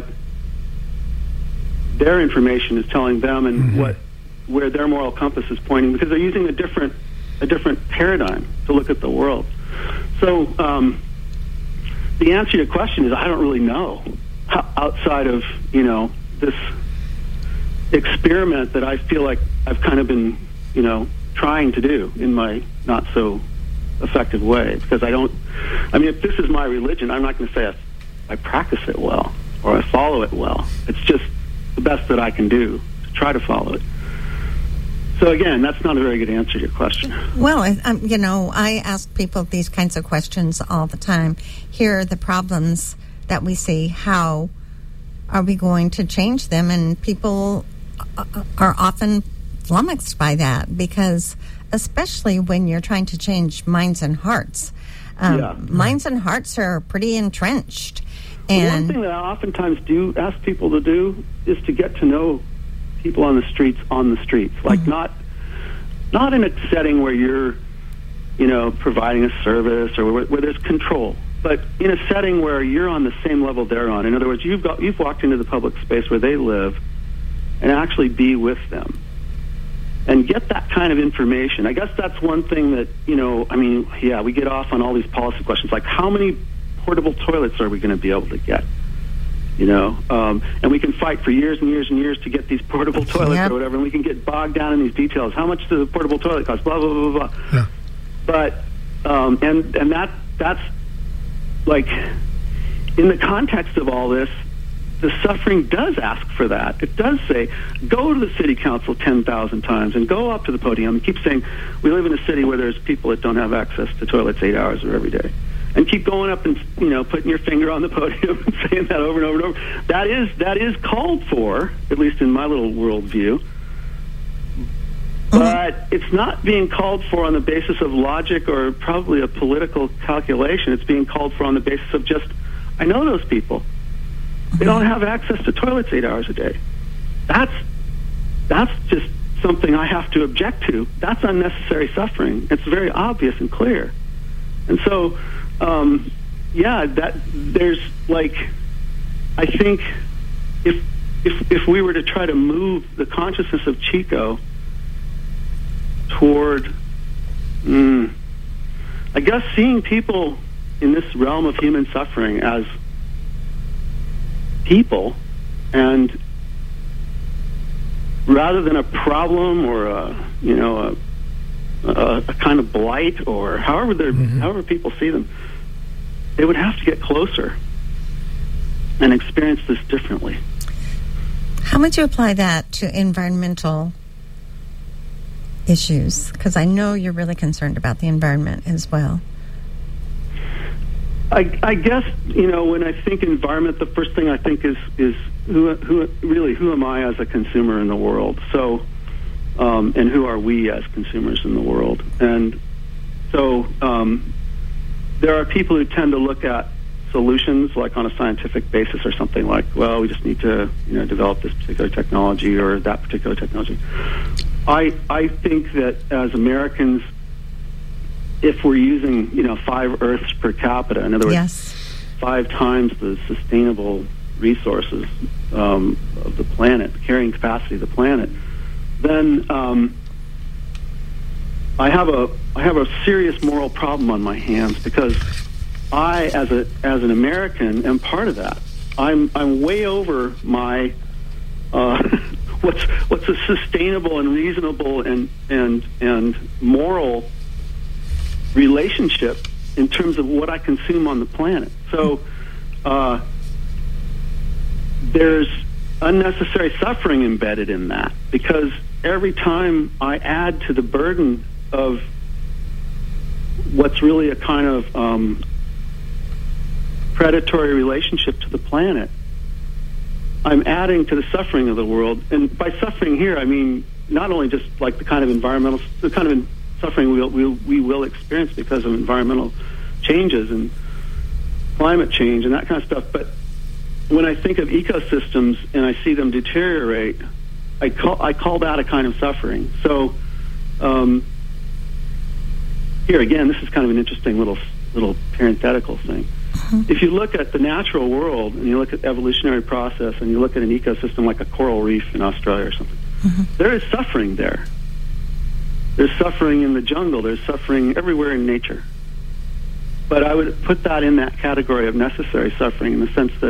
their information is telling them, and mm-hmm. what where their moral compass is pointing, because they're using a different a different paradigm to look at the world. So um, the answer to your question is I don't really know, how, outside of, you know, this experiment that I feel like I've kind of been, you know, trying to do in my not so effective way, because I don't, I mean, if this is my religion, I'm not going to say I, I practice it well or I follow it well. It's just the best that I can do to try to follow it. So again, that's not a very good answer to your question. Well, I, um, you know, I ask people these kinds of questions all the time. Here are the problems that we see. How are we going to change them? And people are often flummoxed by that, because especially when you're trying to change minds and hearts. Um, yeah. Minds and hearts are pretty entrenched. And one thing that I oftentimes do ask people to do is to get to know people on the streets on the streets, like mm-hmm. not not in a setting where you're, you know, providing a service or where, where there's control, but in a setting where you're on the same level they're on. In other words, you've got you've walked into the public space where they live, and actually be with them and get that kind of information. I guess that's one thing that, you know, I mean, yeah, we get off on all these policy questions, like how many portable toilets are we going to be able to get? You know, um, and we can fight for years and years and years to get these portable toilets yep. or whatever, and we can get bogged down in these details. How much does a portable toilet cost? Blah, blah, blah, blah. Yeah. But, um, and, and that that's, like, in the context of all this, the suffering does ask for that. It does say, go to the city council ten thousand times and go up to the podium and keep saying, we live in a city where there's people that don't have access to toilets eight hours of every day. And keep going up and, you know, putting your finger on the podium and saying that over and over and over. That is that is called for, at least in my little worldview. But it's not being called for on the basis of logic or probably a political calculation. It's being called for on the basis of just, I know those people. They don't have access to toilets eight hours a day. That's that's just something I have to object to. That's unnecessary suffering. It's very obvious and clear. And so, um, yeah, that there's like, I think if if if we were to try to move the consciousness of Chico toward, mm, I guess, seeing people in this realm of human suffering as people, and rather than a problem or a, you know, a, a, a kind of blight, or however they're, mm-hmm. however people see them, they would have to get closer and experience this differently. How would you apply that to environmental issues? Because I know you're really concerned about the environment as well. I, I guess, you know, when I think environment, the first thing I think is is who, who really who am I as a consumer in the world? So, um, and who are we as consumers in the world? And so, um, there are people who tend to look at solutions like on a scientific basis or something like, well, we just need to, you know, develop this particular technology or that particular technology. I I think that as Americans, if we're using, you know, five Earths per capita, in other words, yes. five times the sustainable resources um, of the planet, the carrying capacity of the planet, then um, I have a I have a serious moral problem on my hands, because I, as a as an American, am part of that. I'm I'm way over my uh, what's what's a sustainable and reasonable and and and moral relationship in terms of what I consume on the planet. So uh, there's unnecessary suffering embedded in that, because every time I add to the burden of what's really a kind of um, predatory relationship to the planet, I'm adding to the suffering of the world. And by suffering here, I mean not only just like the kind of environmental, the kind of suffering we will, we, we will experience because of environmental changes and climate change and that kind of stuff, but when I think of ecosystems and I see them deteriorate, I call I call that a kind of suffering. So um, here again, this is kind of an interesting little little parenthetical thing. Mm-hmm. If you look at the natural world and you look at the evolutionary process and you look at an ecosystem like a coral reef in Australia or something, mm-hmm. there is suffering there. There's suffering in the jungle. There's suffering everywhere in nature. But I would put that in that category of necessary suffering in the sense that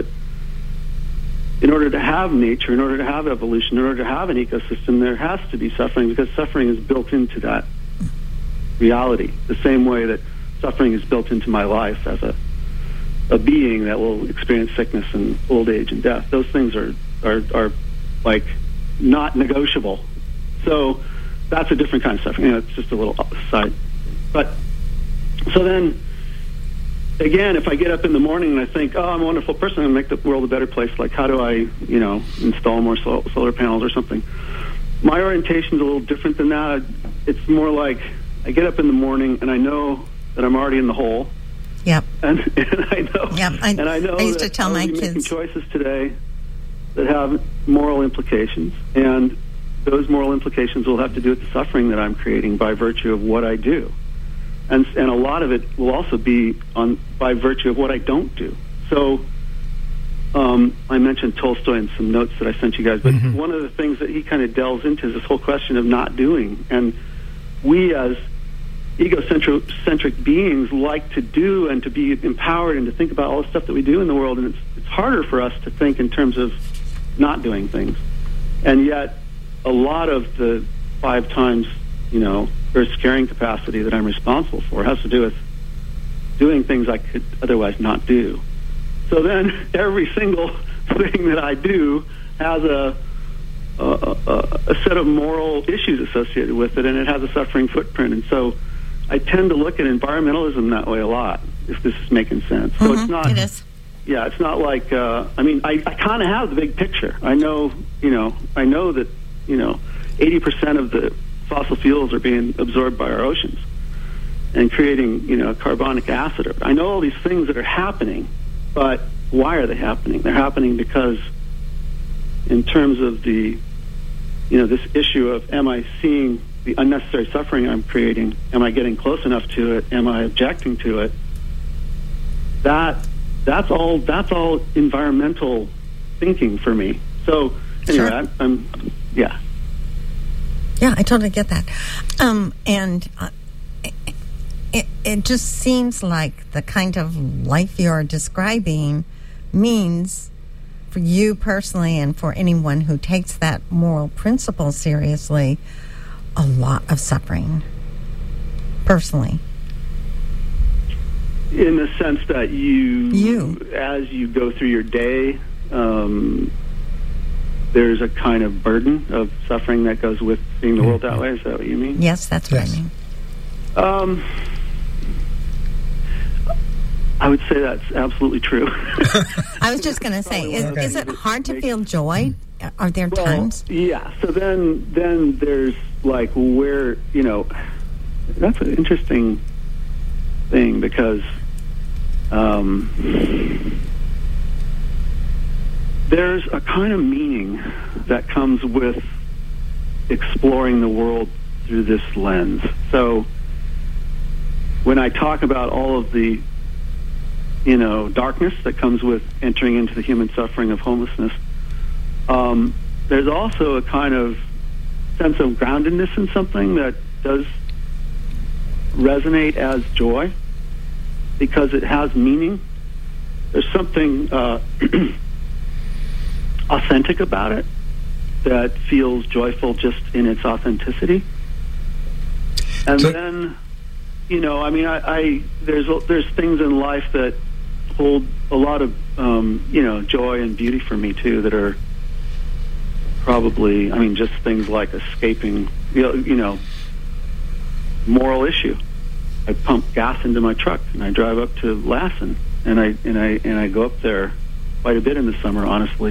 in order to have nature, in order to have evolution, in order to have an ecosystem, there has to be suffering because suffering is built into that reality, the same way that suffering is built into my life as a a being that will experience sickness and old age and death. Those things are, are, are like not negotiable. So that's a different kind of suffering. You know, it's just a little side. But so then, again, if I get up in the morning and I think, oh, I'm a wonderful person, I'm going to make the world a better place, like how do I, you know, install more sol- solar panels or something? My orientation is a little different than that. It's more like I get up in the morning and I know that I'm already in the hole. Yep. And, and I know, yep. I, and I know I used that to tell I'll my be making kids choices today that have moral implications, and those moral implications will have to do with the suffering that I'm creating by virtue of what I do. And, and a lot of it will also be on by virtue of what I don't do. So um, I mentioned Tolstoy in some notes that I sent you guys, but mm-hmm. one of the things that he kind of delves into is this whole question of not doing. And we as egocentric centric beings like to do and to be empowered and to think about all the stuff that we do in the world, and it's, it's harder for us to think in terms of not doing things. And yet a lot of the five times, you know, earth carrying capacity that I'm responsible for has to do with doing things I could otherwise not do. So then every single thing that I do has a a, a a set of moral issues associated with it, and it has a suffering footprint. And so I tend to look at environmentalism that way a lot, if this is making sense. So mm-hmm, it's not, it is. Yeah, it's not like, uh, I mean, I, I kind of have the big picture. I know, you know, I know that, you know, eighty percent of the fossil fuels are being absorbed by our oceans and creating, you know, carbonic acid. I know all these things that are happening, but why are they happening? They're happening because in terms of the, you know, this issue of am I seeing the unnecessary suffering I'm creating? Am I getting close enough to it? Am I objecting to it? That that's all that's all environmental thinking for me. So anyway, sure. I'm, I'm yeah. Yeah, I totally get that. Um, and uh, it, it just seems like the kind of life you're describing means for you personally and for anyone who takes that moral principle seriously, a lot of suffering, personally. In the sense that you, you. as you go through your day, um, there's a kind of burden of suffering that goes with seeing the world that way. Is that what you mean? Yes, that's what yes. I mean. Um, I would say that's absolutely true. I was just going to say, is, okay. is it hard to feel joy? Are there well, times? Yeah. So then, then there's like where, you know, that's an interesting thing because um, there's a kind of meaning that comes with exploring the world through this lens. So when I talk about all of the, you know, darkness that comes with entering into the human suffering of homelessness, um, there's also a kind of sense of groundedness in something that does resonate as joy because it has meaning. There's something uh, authentic about it that feels joyful just in its authenticity. And so, then, you know, I mean, I, I there's there's things in life that hold a lot of, um, you know, joy and beauty for me, too, that are probably, I mean, just things like escaping, you know, you know moral issue. I pump gas into my truck and I drive up to Lassen, and I and I and I go up there quite a bit in the summer, honestly.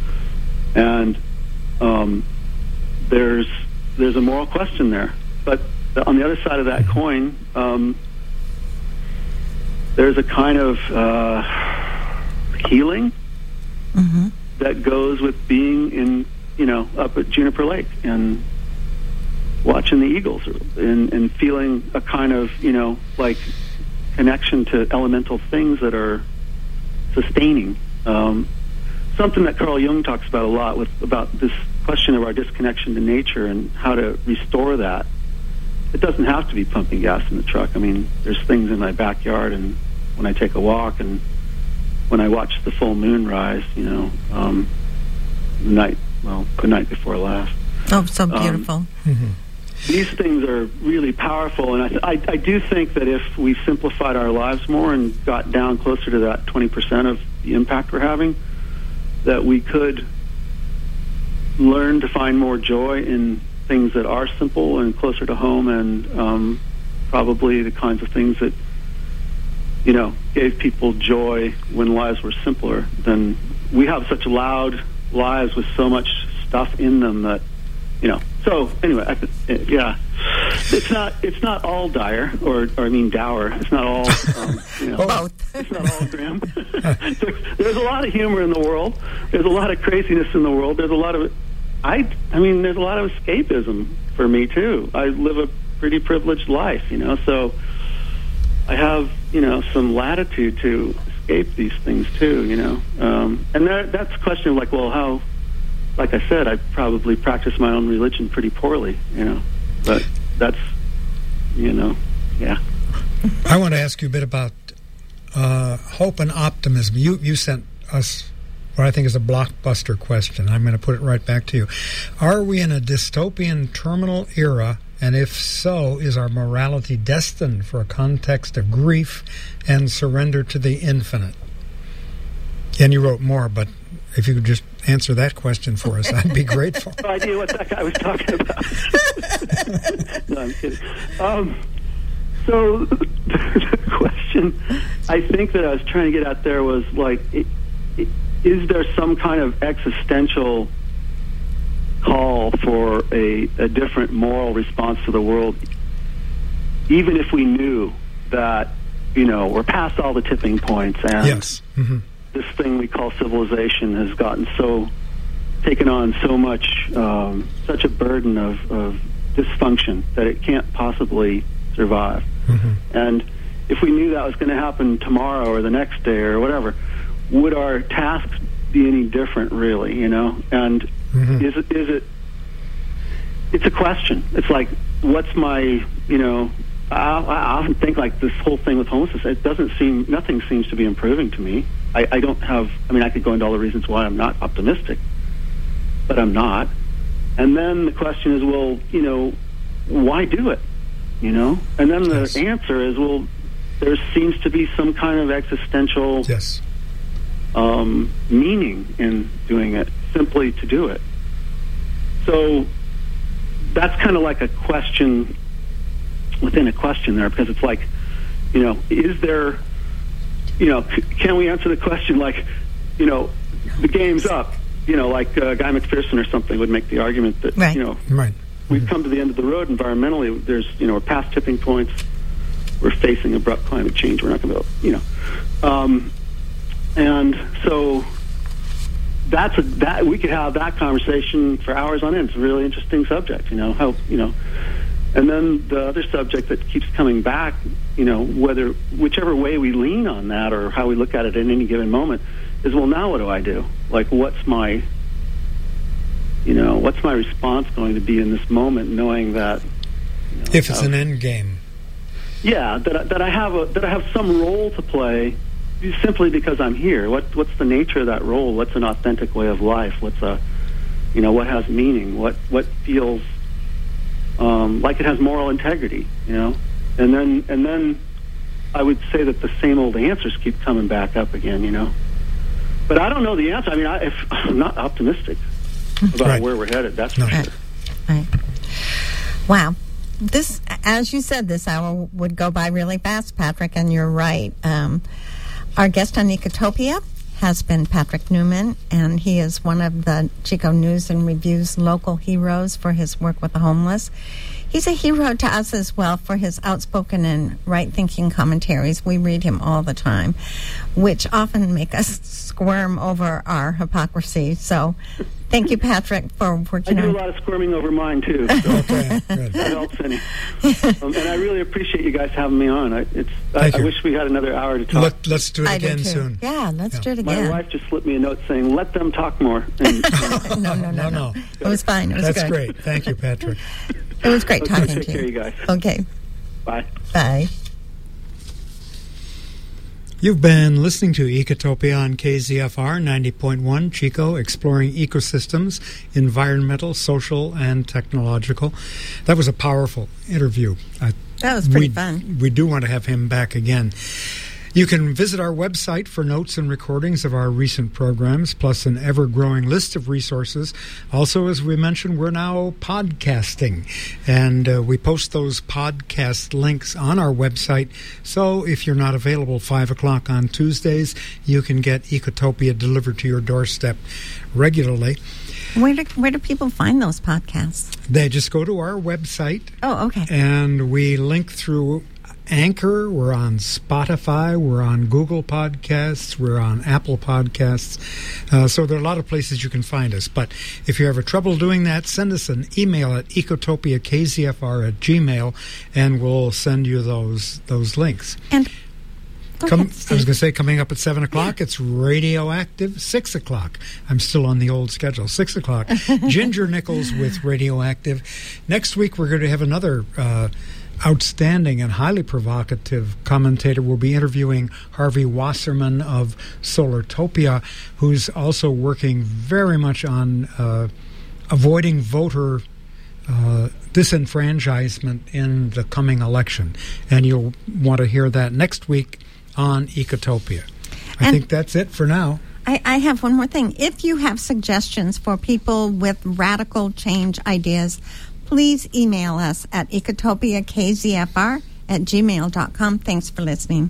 And um, there's there's a moral question there, but on the other side of that coin, um, there's a kind of uh, healing Mm-hmm. that goes with being in, you know, up at Juniper Lake and watching the eagles and, and feeling a kind of, you know, like connection to elemental things that are sustaining. Um, something that Carl Jung talks about a lot with about this question of our disconnection to nature and how to restore that. It doesn't have to be pumping gas in the truck. I mean, there's things in my backyard and when I take a walk and when I watch the full moon rise, you know, um, the night, well, the night before last. Oh, so beautiful. Um, Mm-hmm. These things are really powerful, and I, th- I, I do think that if we simplified our lives more and got down closer to that twenty percent of the impact we're having, that we could learn to find more joy in things that are simple and closer to home, and um, probably the kinds of things that, you know, gave people joy when lives were simpler. Then we have such loud lives with so much stuff in them that, you know. So anyway, I, yeah, it's not it's not all dire or, or I mean dour. It's not all um, you know, Both. It's not all grim. There's a lot of humor in the world. There's a lot of craziness in the world. There's a lot of I I mean there's a lot of escapism for me too. I live a pretty privileged life, you know, so I have, you know, some latitude to escape these things too, you know. Um, and that, that's a question of like, well, how, like I said, I probably practice my own religion pretty poorly, you know. But that's, you know, yeah. I want to ask you a bit about uh, hope and optimism. You you sent us what I think is a blockbuster question. I'm going to put it right back to you. Are we in a dystopian terminal era? And if so, is our morality destined for a context of grief and surrender to the infinite? And you wrote more, but if you could just answer that question for us, I'd be grateful. No idea what that guy was talking about. No, I'm kidding. Um, so the question I think that I was trying to get at there was like, it, it, is there some kind of existential call for a, a different moral response to the world, even if we knew that, you know, we're past all the tipping points and yes. Mm-hmm. this thing we call civilization has gotten so, taken on so much, um, such a burden of, of dysfunction that it can't possibly survive. Mm-hmm. And if we knew that was going to happen tomorrow or the next day or whatever, would our tasks be any different, really, you know? And Mm-hmm. Is it? Is it? It's a question. It's like, what's my? You know, I, I often think like this whole thing with homelessness. It doesn't seem. Nothing seems to be improving to me. I, I don't have. I mean, I could go into all the reasons why I'm not optimistic, but I'm not. And then the question is, well, you know, why do it? You know, and then the yes. answer is, well, there seems to be some kind of existential yes. um, meaning in doing it, simply to do it. So that's kind of like a question within a question there, because it's like, you know, is there, you know, c- can we answer the question like, you know, the game's up, you know, like uh, Guy McPherson or something would make the argument that, right. you know, right. we've Mm-hmm. come to the end of the road environmentally. There's, you know, we're past tipping points. We're facing abrupt climate change. We're not going to, you know, um, and so that's a, that we could have that conversation for hours on end. It's a really interesting subject, you know, how, you know, and then the other subject that keeps coming back, you know, whether, whichever way we lean on that or how we look at it in any given moment is, well, now what do I do? Like, what's my, you know, what's my response going to be in this moment, knowing that, you know, if it's how, an end game. Yeah, that I, that I have a, that I have some role to play simply because I'm here. What what's the nature of that role? What's an authentic way of life? What's a, you know, what has meaning? What what feels um, like it has moral integrity? You know, and then and then I would say that the same old answers keep coming back up again. You know, but I don't know the answer. I mean, I, if, I'm not optimistic about Right. where we're headed. That's No. for Right. sure. Right. Wow. This as you said, this hour would go by really fast, Patrick, and you're right. Um, our guest on Ecotopia has been Patrick Newman, and he is one of the Chico News and Review's local heroes for his work with the homeless. He's a hero to us as well for his outspoken and right-thinking commentaries. We read him all the time, which often make us squirm over our hypocrisy. So thank you, Patrick, for working I do on... a lot of squirming over mine, too. So Okay, good. that helps any. Um, and I really appreciate you guys having me on. I, it's, I, Thank I you. wish we had another hour to talk. Let, let's do it I do again too. soon. Yeah, let's Yeah. do it My again. wife just slipped me a note saying, let them talk more. And, no, no, no, No, no, no. It was fine. It was That's good. great. Thank you, Patrick. It was great Okay, talking take to care, you. you guys. Okay, Bye. bye. You've been listening to Ecotopia on K Z F R ninety point one, Chico, exploring ecosystems, environmental, social, and technological. That was a powerful interview. I, That was pretty we, fun. We do want to have him back again. You can visit our website for notes and recordings of our recent programs, plus an ever-growing list of resources. Also, as we mentioned, we're now podcasting, and uh, we post those podcast links on our website. So if you're not available five o'clock on Tuesdays, you can get Ecotopia delivered to your doorstep regularly. Where do, where do people find those podcasts? They just go to our website, Oh, okay. and we link through Anchor. We're on Spotify. We're on Google Podcasts. We're on Apple Podcasts. Uh, so there are a lot of places you can find us. But if you have trouble doing that, send us an email at ecotopiakzfr at gmail, and we'll send you those those links. And go Come, ahead, I was Steve. going to say, coming up at seven o'clock, it's Radioactive. six o'clock. I'm still on the old schedule. six o'clock. Ginger Nichols with Radioactive. Next week, we're going to have another uh, outstanding and highly provocative commentator. We'll be interviewing Harvey Wasserman of Solartopia, who's also working very much on uh, avoiding voter uh, disenfranchisement in the coming election. And you'll want to hear that next week on Ecotopia. I And- think that's it for now. I, I have one more thing. If you have suggestions for people with radical change ideas, please email us at ecotopiakzfr at gmail dot com. Thanks for listening.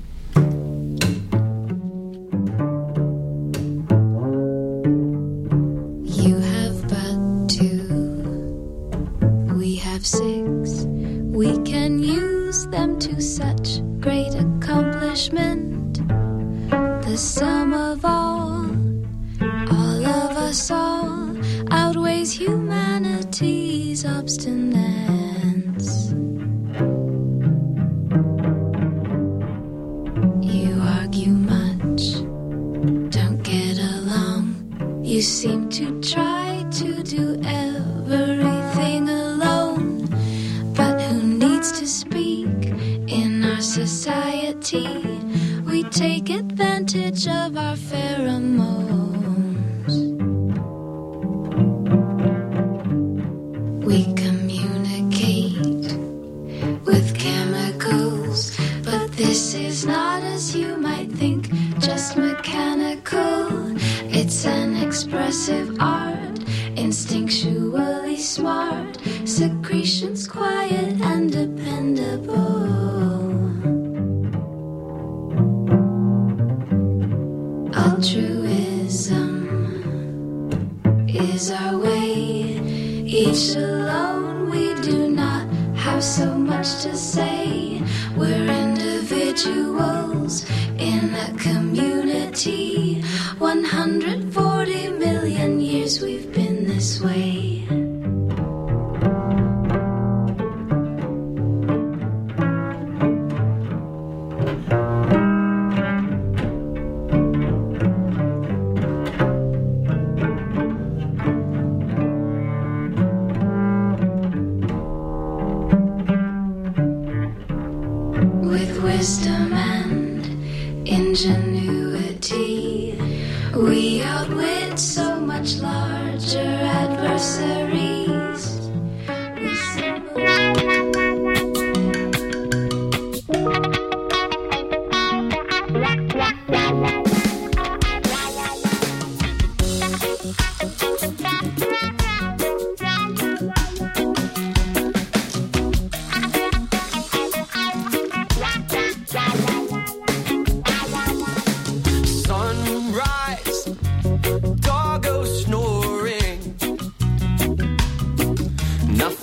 You have but two, we have six. We can use them to such great accomplishment. The sum of all, all of us all, outweighs humanity's obstinance. You argue much, don't get along. You seem to try to do everything alone. But who needs to speak in our society? We take advantage of our pheromones. We communicate with chemicals, but this is not, as you might think, just mechanical. It's an expressive art, instinctually smart, secretions quiet and dependable. Altruism is our way. Each alone we do not have so much to say. We're individuals in a community. one hundred forty million years we've been this way. With wisdom and ingenuity, we